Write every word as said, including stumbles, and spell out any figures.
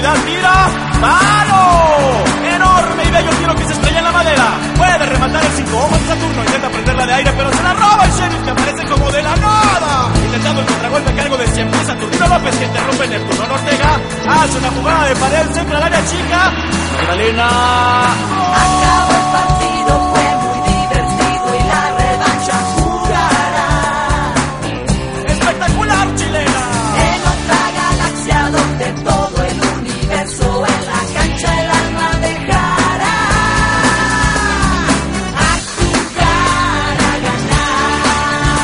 profundidad, tira, ¡palo! Enorme y bello tiro que se estrella en la madera. Puede rematar el cinco ojos de Saturno, intenta prenderla de aire, pero se la roba el Sheriff, que aparece como de la nada. Intentando el contragolpe a cargo de cien pies, Saturnino López, que interrumpe Neptuno Ortega. Hace una jugada de pared, centra al área chica. Magdalena. ¡Oh!